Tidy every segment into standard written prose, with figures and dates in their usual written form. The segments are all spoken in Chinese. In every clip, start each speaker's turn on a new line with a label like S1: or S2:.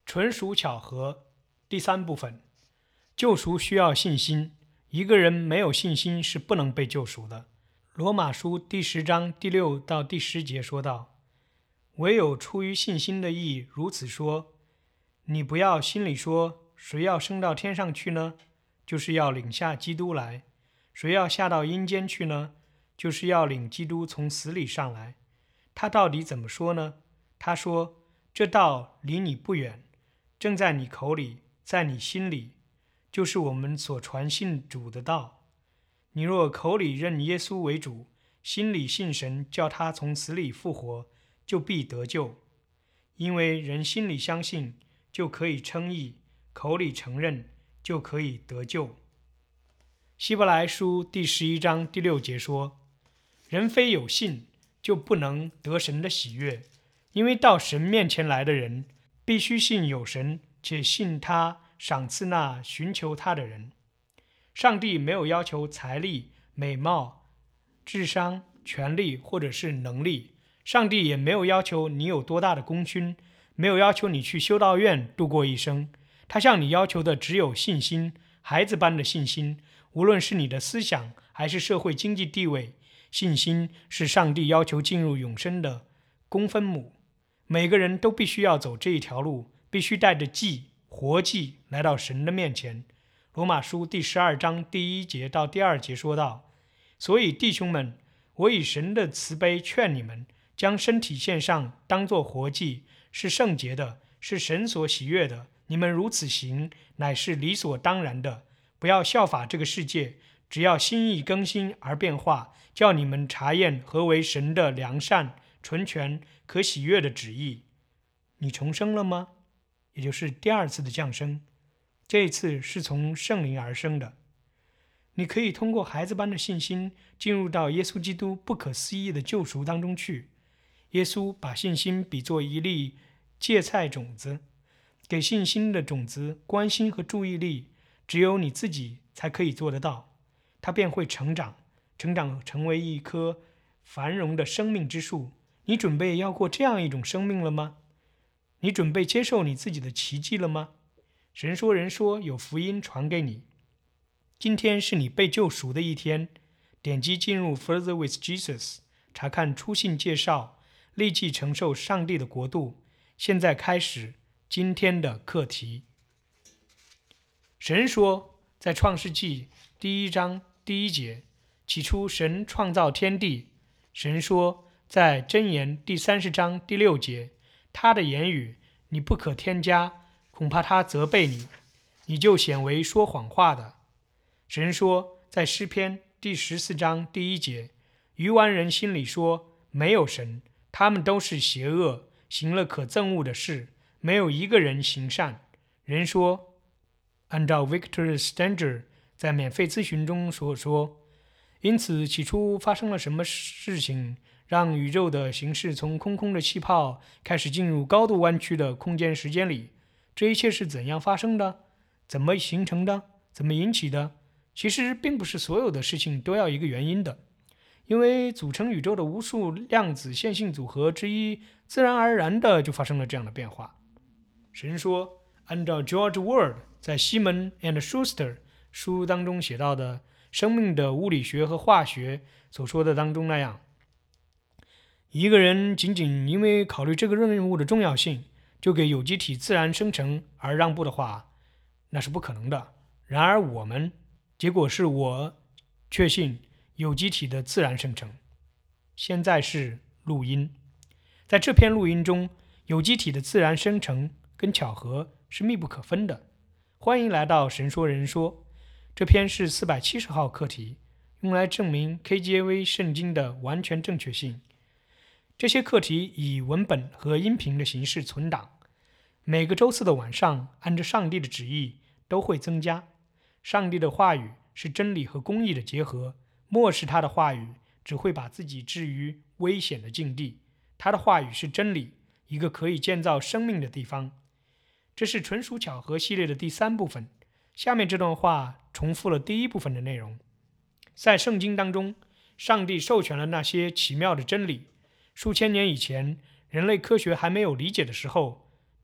S1: 纯属巧合。第三部分，救赎需要信心，一个人没有信心是不能被救赎的。罗马书第10章第6到第10节说道：唯有出于信心的义如此说，你不要心里说，谁要升到天上去呢？就是要领下基督来。谁要下到阴间去呢？就是要领基督从死里上来。他到底怎么说呢？他说，这道离你不远，正在你口里，在你心里，就是我们所传信主的道。你若口里认耶稣为主，心里信神，叫他从死里复活，就必得救。因为人心里相信，就可以称义，口里承认，就可以得救。希伯来书第11章第6节说，人非有信，就不能得神的喜悦，因为到神面前来的人，必须信有神，且信他赏赐那寻求他的人。上帝没有要求财力、美貌、智商、权力或者是能力，上帝也没有要求你有多大的功勋，没有要求你去修道院度过一生。他向你要求的只有信心，孩子般的信心。无论是你的思想还是社会经济地位，信心是上帝要求进入永生的公分母。每个人都必须要走这一条路，必须带着活祭来到神的面前。罗马书第12章第1节到第2节说道，所以弟兄们，我以神的慈悲劝你们，将身体献上，当作活祭，是圣洁的，是神所喜悦的。你们如此行，乃是理所当然的。不要效法这个世界，只要心意更新而变化，叫你们查验何为神的良善、纯全、可喜悦的旨意。你重生了吗？也就是第二次的降生，这一次是从圣灵而生的。你可以通过孩子般的信心，进入到耶稣基督不可思议的救赎当中去。耶稣把信心比作一粒芥菜种子，给信心的种子关心和注意力，只有你自己才可以做得到，它便会成长成为一棵繁荣的生命之树。你准备要过这样一种生命了吗？你准备接受你自己的奇迹了吗？神说人说有福音传给你，今天是你被救赎的一天。点击进入 Further with Jesus， 查看初信介绍，立即承受上帝的国度。现在开始今天的课题。神说，在创世纪第1章第1节，起初神创造天地。神说，在箴言第30章第6节，他的言语你不可添加，恐怕他责备你，你就显为说谎话的。神说，在诗篇第14章第1节，愚顽人心里说，没有神，他们都是邪恶，行了可憎恶的事，没有一个人行善。人说，按照 Victor Stanger 在免费咨询中所说，因此起初发生了什么事情，让宇宙的形式从空空的气泡开始进入高度弯曲的空间时间里？这一切是怎样发生的？怎么形成的？怎么引起的？其实并不是所有的事情都要一个原因的，因为组成宇宙的无数量子线性组合之一，自然而然的就发生了这样的变化。神说，按照 George Ward 在西门 and Schuster 书当中写到的生命的物理学和化学所说的当中那样，一个人仅仅因为考虑这个任务的重要性，就给有机体自然生成而让步的话，那是不可能的。然而结果是我确信有机体的自然生成。现在是录音，在这篇录音中，有机体的自然生成跟巧合是密不可分的。欢迎来到神说人说，这篇是470号课题，用来证明 KJV 圣经的完全正确性。这些课题以文本和音频的形式存档，每个周四的晚上，按照上帝的旨意都会增加。上帝的话语是真理和公义的结合，漠视他的话语只会把自己置于危险的境地。他的话语是真理，一个可以建造生命的地方。这是纯属巧合系列的第3部分。下面这段话重复了第1部分的内容。在圣经当中，上帝授权了那些奇妙的真理。数千年以前，人类科学还没有理解的时候，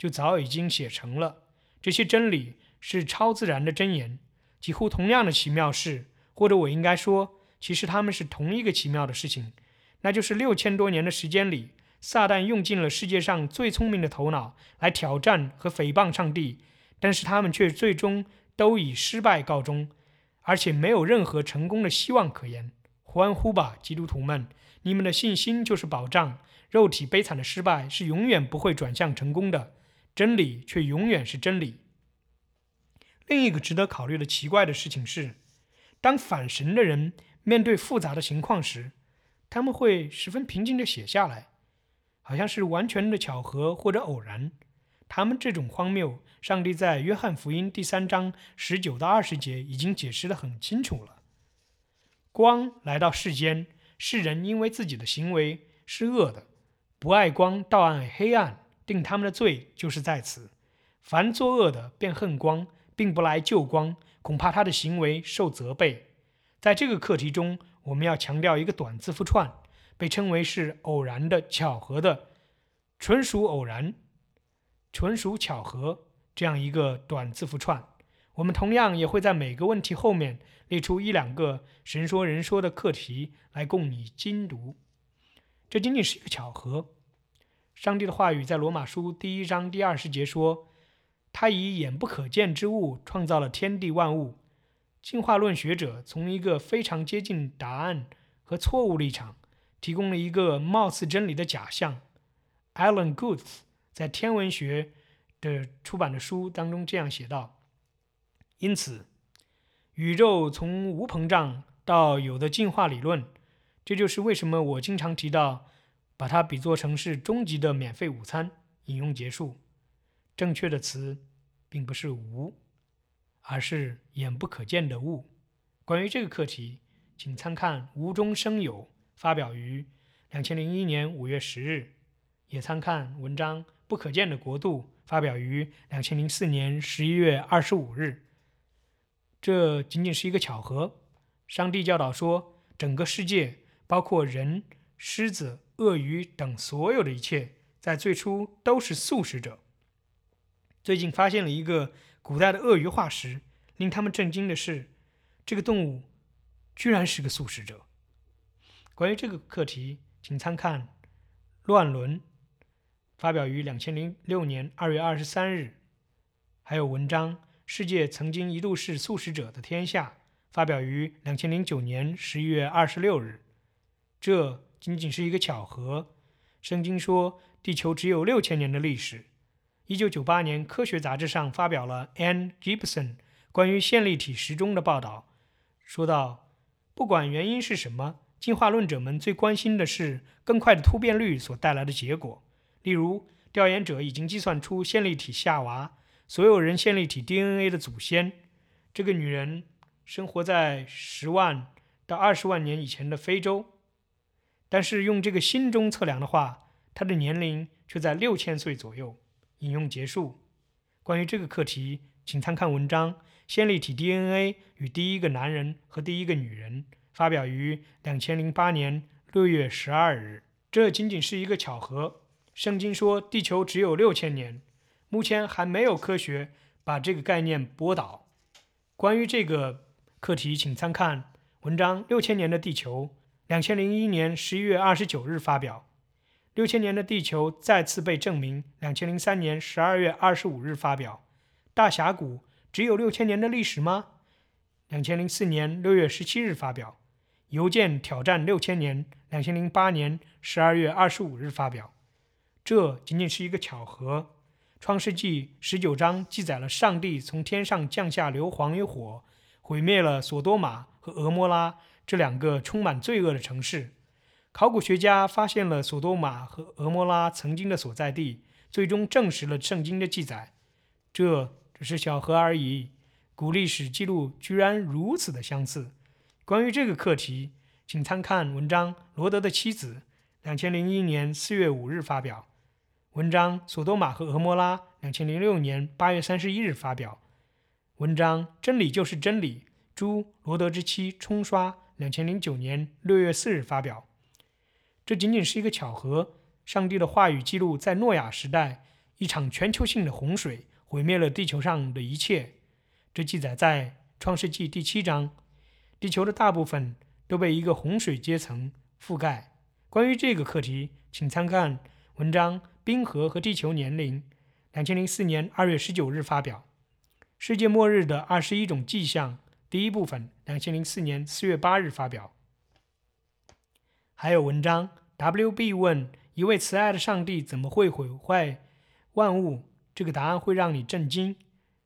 S1: 就早已经写成了。这些真理是超自然的箴言，几乎同样的奇妙事，或者我应该说，其实它们是同一个奇妙的事情，那就是6000多年的时间里，撒旦用尽了世界上最聪明的头脑来挑战和诽谤上帝，但是他们却最终都以失败告终，而且没有任何成功的希望可言。欢呼吧，基督徒们！你们的信心就是保障。肉体悲惨的失败是永远不会转向成功的，真理却永远是真理。另一个值得考虑的奇怪的事情是，当反神的人面对复杂的情况时，他们会十分平静地写下来，好像是完全的巧合或者偶然。他们这种荒谬，上帝在约翰福音第3章19到20节已经解释得很清楚了。光来到世间，世人因为自己的行为是恶的，不爱光，倒爱黑暗，定他们的罪就是在此。凡作恶的便恨光，并不来救光，恐怕他的行为受责备。在这个课题中，我们要强调一个短字符串，被称为是偶然的、巧合的、纯属偶然、纯属巧合这样一个短字符串。我们同样也会在每个问题后面列出1-2个神说人说的课题来供你精读。这仅仅是一个巧合。上帝的话语在罗马书第1章第20节说，他以眼不可见之物创造了天地万物。进化论学者从一个非常接近答案和错误立场，提供了一个貌似真理的假象。Alan Guth 在天文学的出版的书当中这样写道：因此，宇宙从无膨胀到有的进化理论，这就是为什么我经常提到把它比作成是终极的免费午餐。引用结束。正确的词并不是无，而是眼不可见的物。关于这个课题，请参看无中生有发表于2001年5月10日，也参看文章不可见的国度发表于2004年11月25日。这仅仅是一个巧合。上帝教导说，整个世界，包括人、狮子、鳄鱼等所有的一切，在最初都是素食者。最近发现了一个古代的鳄鱼化石，令他们震惊的是，这个动物居然是个素食者。关于这个课题，请参看《乱伦》发表于2006年2月23日，还有文章《世界曾经一度是素食者的天下》发表于2009年11月26日。这仅仅是一个巧合。圣经说地球只有6000年的历史。1998年科学杂志上发表了 Ann Gibson 关于线粒体时钟的报道，说道，不管原因是什么，进化论者们最关心的是更快的突变率所带来的结果。例如，调研者已经计算出线粒体夏娃，所有人线粒体 DNA 的祖先。这个女人生活在10万到20万年以前的非洲，但是用这个新钟测量的话，她的年龄却在6000岁左右。引用结束。关于这个课题，请参看文章《线粒体 DNA 与第一个男人和第一个女人》发表于2008年6月12日。这仅仅是一个巧合。圣经说地球只有6000年，目前还没有科学把这个概念驳倒。关于这个课题，请参看文章《6000年的地球》2001年11月29日发表。6000年的地球再次被证明2003年12月25日发表。大峡谷只有6000年的历史吗？2004年6月17日发表。邮件挑战6000年2008年12月25日发表。这仅仅是一个巧合。创世纪19章记载了上帝从天上降下硫磺与火，毁灭了索多玛和俄摩拉这2个充满罪恶的城市。考古学家发现了索多玛和俄摩拉曾经的所在地，最终证实了圣经的记载。这只是巧合而已，古历史记录居然如此的相似。关于这个课题，请参看文章《罗德的妻子》2001年4月5日发表。文章《索多玛和俄摩拉》2006年8月31日发表。文章《真理就是真理》朱罗德之妻冲刷2009年6月4日发表。这仅仅是一个巧合。上帝的话语记录在诺亚时代一场全球性的洪水毁灭了地球上的一切。这记载在创世纪第7章。地球的大部分都被一个洪水阶层覆盖。关于这个课题，请参看文章《冰河和地球年龄》，2004年2月19日发表。世界末日的21种迹象，第一部分，2004年4月8日发表。还有文章 WB 问一位慈爱的上帝怎么会毁坏万物，这个答案会让你震惊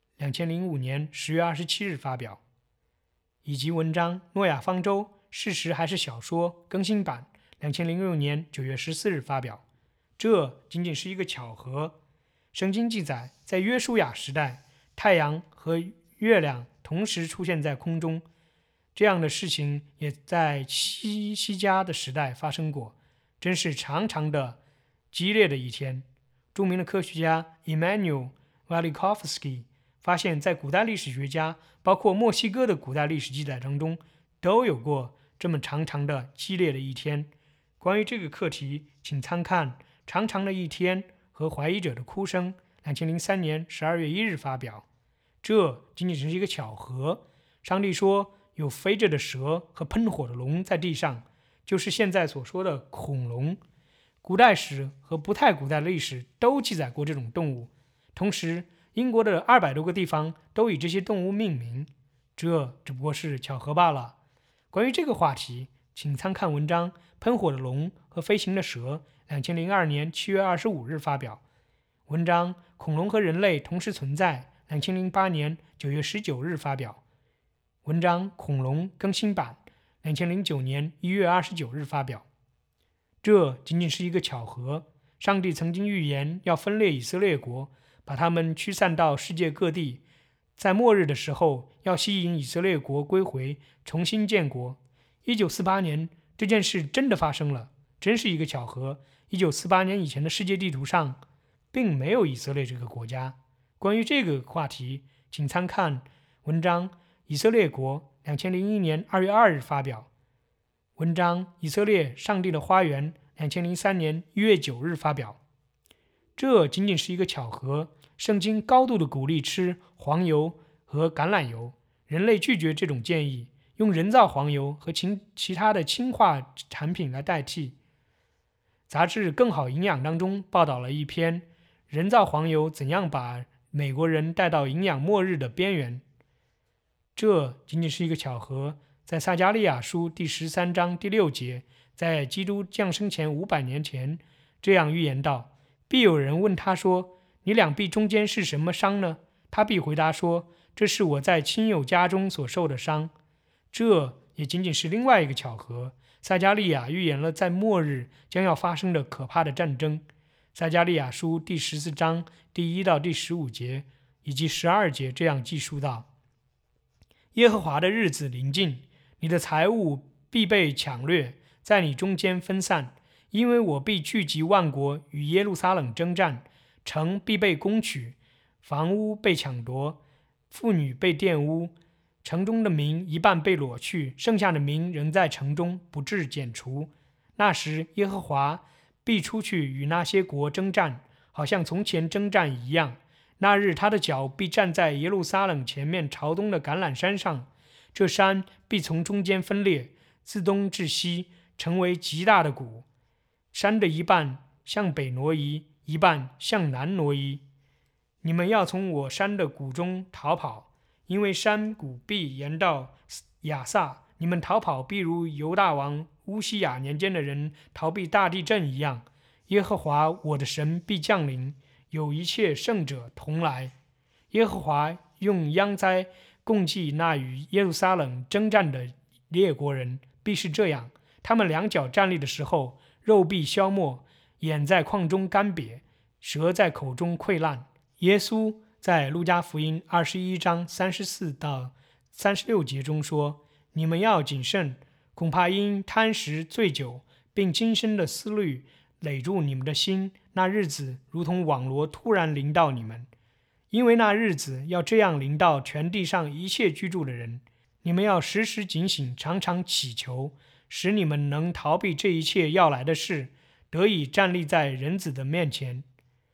S1: ，2005年10月27日发表。以及文章诺亚方舟事实还是小说更新版，2006年9月14日发表。这仅仅是一个巧合。圣经记载，在约书亚时代，太阳和月亮同时出现在空中，这样的事情也在西家的时代发生过，真是长长的激烈的一天。著名的科学家 Immanuel Velikovsky 发现，在古代历史学家包括墨西哥的古代历史记载当中都有过这么长长的激烈的一天。关于这个课题，请参看《长长的一天》和怀疑者的哭声，2003年12月1日发表。这仅仅是一个巧合。上帝说有飞着的蛇和喷火的龙在地上，就是现在所说的恐龙。古代史和不太古代的历史都记载过这种动物，同时英国的200多个地方都以这些动物命名，这只不过是巧合罢了。关于这个话题，请参看文章《喷火的龙和飞行的蛇》，2002年7月25日发表。文章《恐龙和人类同时存在》，2008年9月19日发表。文章《恐龙更新版》，2009年1月29日发表。这仅仅是一个巧合。上帝曾经预言要分裂以色列国，把他们驱散到世界各地，在末日的时候要吸引以色列国归回，重新建国。1948年这件事真的发生了，真是一个巧合。1948年以前的世界地图上并没有以色列这个国家。关于这个话题，请参看文章《以色列国》，2001年2月2日发表。文章《以色列：上帝的花园》，2003年1月9日发表。这仅仅是一个巧合。圣经高度的鼓励吃黄油和橄榄油，人类拒绝这种建议，用人造黄油和其他的氢化产品来代替。杂志《更好营养》当中报道了一篇人造黄油怎样把美国人带到营养末日的边缘。这仅仅是一个巧合。在撒迦利亚书第13章第6节，在基督降生前500年前，这样预言道：必有人问他说，你两臂中间是什么伤呢？他必回答说，这是我在亲友家中所受的伤。这也仅仅是另外一个巧合。撒迦利亚预言了在末日将要发生的可怕的战争。撒迦利亚书第14章第1到第15节以及12节这样记述道：耶和华的日子临近，你的财物必被抢掠，在你中间分散，因为我必聚集万国与耶路撒冷征战，城必被攻取，房屋被抢夺，妇女被玷污，城中的民一半被裸去，剩下的民仍在城中，不致剪除。那时耶和华必出去与那些国征战，好像从前征战一样。那日他的脚必站在耶路撒冷前面朝东的橄榄山上，这山必从中间分裂，自东至西，成为极大的谷。山的一半向北挪移，一半向南挪移。你们要从我山的谷中逃跑，因为山谷必延到亚萨。你们逃跑必如犹大王乌西雅年间的人逃避大地震一样。耶和华我的神必降临，有一切圣者同来。耶和华用殃灾共济那与耶路撒冷征战的列国人，必是这样：他们两脚站立的时候，肉必消没，眼在眶中干瘪，舌在口中溃烂。耶稣在路加福音21章34到36节中说：你们要谨慎，恐怕因贪食醉酒，并今生的思虑累住你们的心，那日子如同网罗突然临到你们。因为那日子要这样临到全地上一切居住的人。你们要时时警醒，常常祈求，使你们能逃避这一切要来的事，得以站立在人子的面前。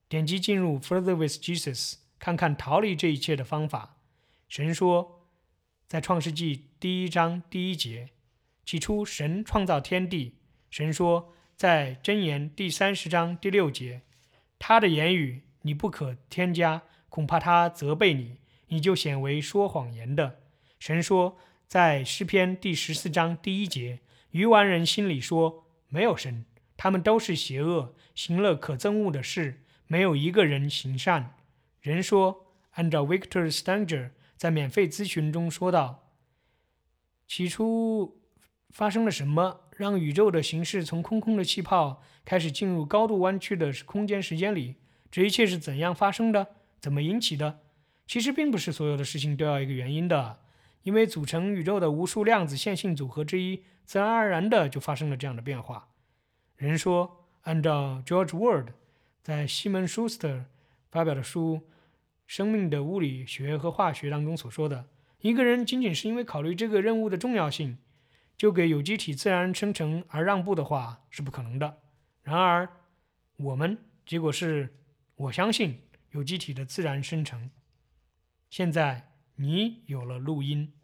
S1: 点击进入 Further with Jesus， 看看逃离这一切的方法。神说，在创世纪第1章第1节，起初神创造天地。神说，在箴言第30章第6节，他的言语你不可添加，恐怕他责备你，你就显为说谎言的。神说，在诗篇第14章第1节，愚顽人心里说，没有神，他们都是邪恶，行了可憎恶的事，没有一个人行善。人说，按照 Victor Stanger 在免费咨询中说道，起初发生了什么，让宇宙的形式从空空的气泡开始进入高度弯曲的空间时间里？这一切是怎样发生的？怎么引起的？其实并不是所有的事情都要一个原因的，因为组成宇宙的无数量子线性组合之一，自然而然的就发生了这样的变化。人说，按照 George Ward 在西门舒斯特发表的书《生命的物理学和化学》当中所说的，一个人仅仅是因为考虑这个任务的重要性，就给有机体自然生成而让步的话是不可能的。然而结果是我相信有机体的自然生成。现在你有了录音。